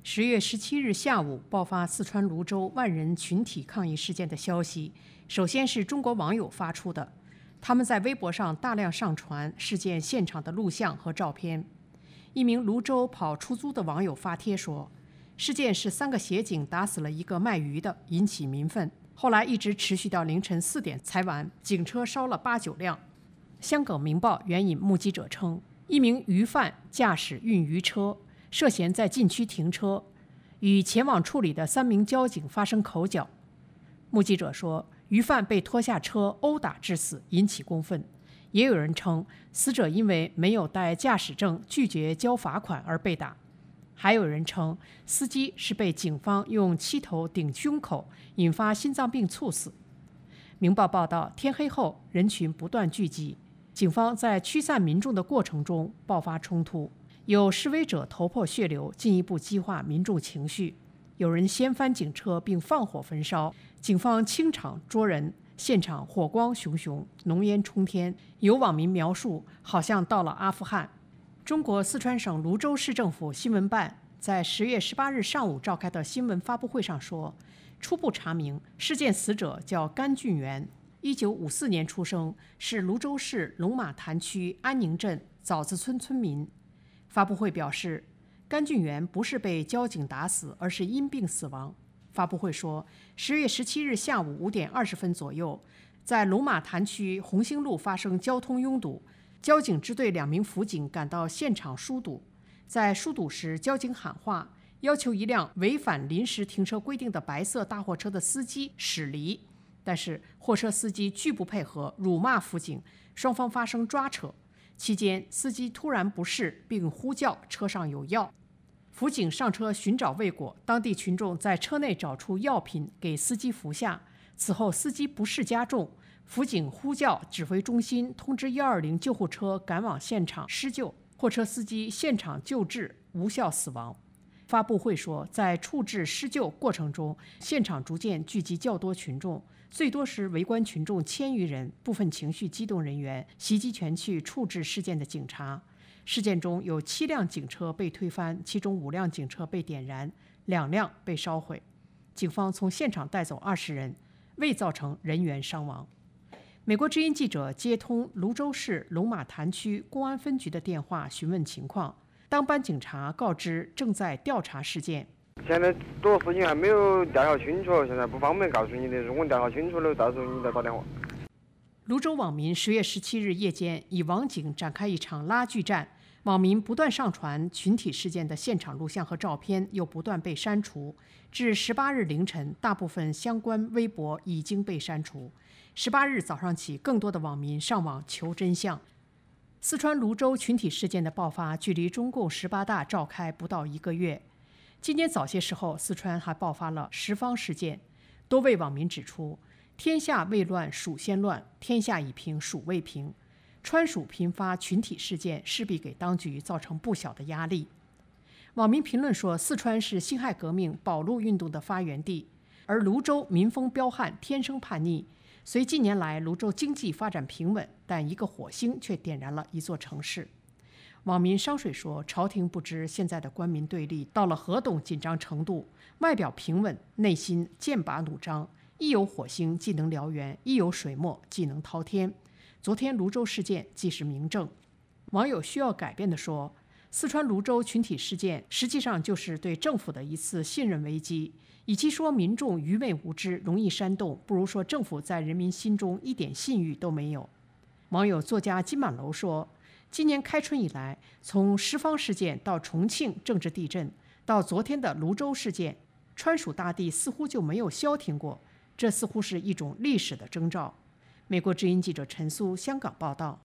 10月17日下午爆发四川泸州万人群体抗议事件的消息，首先是中国网友发出的，他们在微博上大量上传事件现场的录像和照片。一名泸州跑出租的网友发帖说，事件是3个协警打死了一个卖鱼的，引起民愤，后来一直持续到凌晨4点才完，警车烧了8、9辆。香港明报援引目击者称，一名鱼贩驾驶运鱼车涉嫌在禁区停车，与前往处理的3名交警发生口角。目击者说，鱼贩被拖下车殴打致死，引起公愤。也有人称，死者因为没有带驾驶证，拒绝交罚款而被打。还有人称，司机是被警方用漆头顶胸口，引发心脏病猝死。明报报道，天黑后人群不断聚集，警方在驱散民众的过程中爆发冲突，有示威者头破血流，进一步激化民众情绪。有人掀翻警车并放火焚烧，警方清场捉人，现场火光熊熊，浓烟冲天。有网民描述，好像到了阿富汗。中国四川省泸州市政府新闻办在10月18日上午召开的新闻发布会上说，初步查明，事件死者叫甘俊元，1954年出生，是泸州市龙马潭区安宁镇枣子村村民。发布会表示，甘俊元不是被交警打死，而是因病死亡。发布会说，10月17日下午5点20分左右，在龙马潭区红星路发生交通拥堵，交警支队2名辅警赶到现场疏堵。在疏堵时，交警喊话，要求一辆违反临时停车规定的白色大货车的司机驶离，但是货车司机拒不配合，辱骂辅警，双方发生抓扯。期间，司机突然不适，并呼叫车上有药。辅警上车寻找未果，当地群众在车内找出药品给司机服下。此后，司机不适加重，辅警呼叫指挥中心通知120救护车赶往现场施救，货车司机现场救治无效死亡。发布会说，在处置施救过程中，现场逐渐聚集较多群众，最多时围观群众1000余人，部分情绪激动人员袭击前去处置事件的警察。事件中有7辆警车被推翻，其中5辆警车被点燃，2辆被烧毁。警方从现场带走20人，未造成人员伤亡。美国之音记者接通泸州市龙马潭区公安分局的电话询问情况，当班警察告知正在调查事件。 现在多事情还没有调查清楚，现在不方便告诉你的，如果调查清楚了，到时候你再打电话。 泸州网民10月17日夜间以网警展开一场拉锯战，网民不断上传群体事件的现场录像和照片，又不断被删除。至18日凌晨，大部分相关微博已经被删除。18日早上起，更多的网民上网求真相。四川泸州群体事件的爆发，距离中共18大召开不到1个月。今年早些时候，四川还爆发了十方事件。多位网民指出，天下未乱蜀先乱，天下已平蜀未平。川蜀频发群体事件，势必给当局造成不小的压力。网民评论说，四川是辛亥革命保路运动的发源地，而泸州民风彪悍，天生叛逆。虽近年来泸州经济发展平稳，但一个火星却点燃了一座城市。网民商水说，朝廷不知现在的官民对立到了何等紧张程度，外表平稳，内心剑拔弩张，一有火星既能燎原，一有水墨既能滔天。昨天泸州事件既是明证。网友需要改变地说，四川泸州群体事件实际上就是对政府的一次信任危机。与其说民众愚昧无知，容易煽动，不如说政府在人民心中一点信誉都没有。网友作家金满楼说，今年开春以来，从十方事件到重庆政治地震，到昨天的泸州事件，川蜀大地似乎就没有消停过，这似乎是一种历史的征兆。美国之音记者陈苏，香港报道。